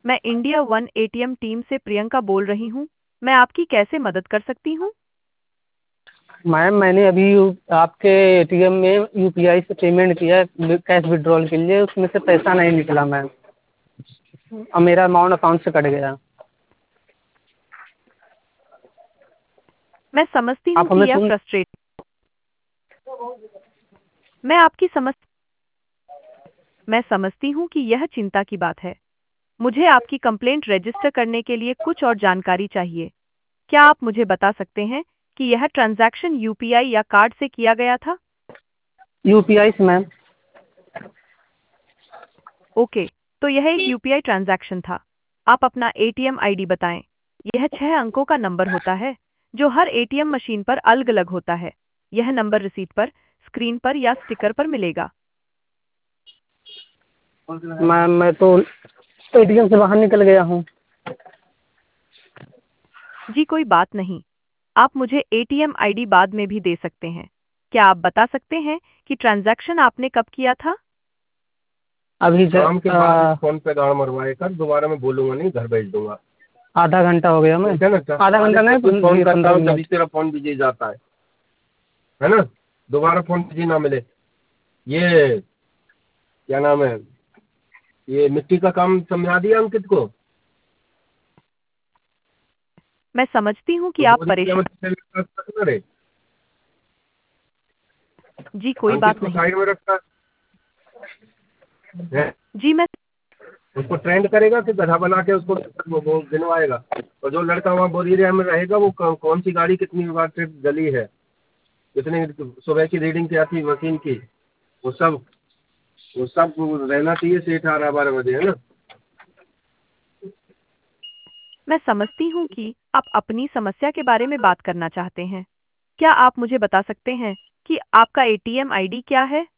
मैं India one ATM team से प्रियंका बोल रही हूँ। मैं आपकी कैसे मदद कर सकती हूँ? मैम मैंने अभी आपके एटीएम में यूपीआई से पेमेंट किया है कैश विड्रॉल के लिए, उसमें से पैसा नहीं निकला मैम। और मेरा अमाउंट अकाउंट से कट गया। मैं समझती हूँ आप कि हमें यह सुन फ्रस्ट्रेट मैं आपकी समझ मैं समझती हूँ कि यह चिंता की बात है। मुझे आपकी कंप्लेंट रजिस्टर करने के लिए कुछ और जानकारी चाहिए। क्या आप मुझे बता सकते हैं कि यह ट्रांजैक्शन यूपीआई या कार्ड से किया गया था? यूपीआई से मैम। ओके, तो यह एक यूपीआई ट्रांजैक्शन था। आप अपना एटीएम आईडी बताएं। यह 6 अंकों का नंबर होता है जो हर एटीएम मशीन पर अलग-अलग होता है। यह नंबर रसीद पर, स्क्रीन पर या स्टिकर पर मिलेगा। मैम मैं तो एटीएम से बाहर निकल गया हूँ। जी कोई बात नहीं। आप मुझे एटीएम आईडी बाद में भी दे सकते हैं। क्या आप बता सकते हैं कि ट्रांजैक्शन आपने कब किया था? अभी काम के बाद फोन पे गाड़ मरवाए कर, दोबारा मैं बोलूंगा नहीं, घर भेज दूंगा। आधा घंटा हो गया मैं। ठीक है ना? क्या आधा घंटा नहीं, फोन करता 15 हूँ जब मिनट। तेरा फोन बिजी जाता है ना? दोबारा फोन बिजी ना मिले। ये क्या नाम है, ये मिट्टी का काम समझा दिया अंकित को? मैं समझती हूँ कि तो आप बोरी क्या परेशान। मतलब रखना रे? जी कोई अंकित बात को नहीं। साइड में रखना है। जी मैं उसको ट्रेंड करेगा कि गधा बना के उसको वो गिनवाएगा। और जो लड़का वहाँ बोरी एरिया में रहेगा वो कौन सी गाड़ी कितनी बार ट्रिप गली है, कितनी सुबह की रीडिंग क्या थी मशीन की, वो सब रहना चाहिए से 18-12 बजे, है ना? मैं समझती हूँ कि आप अपनी समस्या के बारे में बात करना चाहते हैं। क्या आप मुझे बता सकते हैं कि आपका एटीएम आईडी क्या है?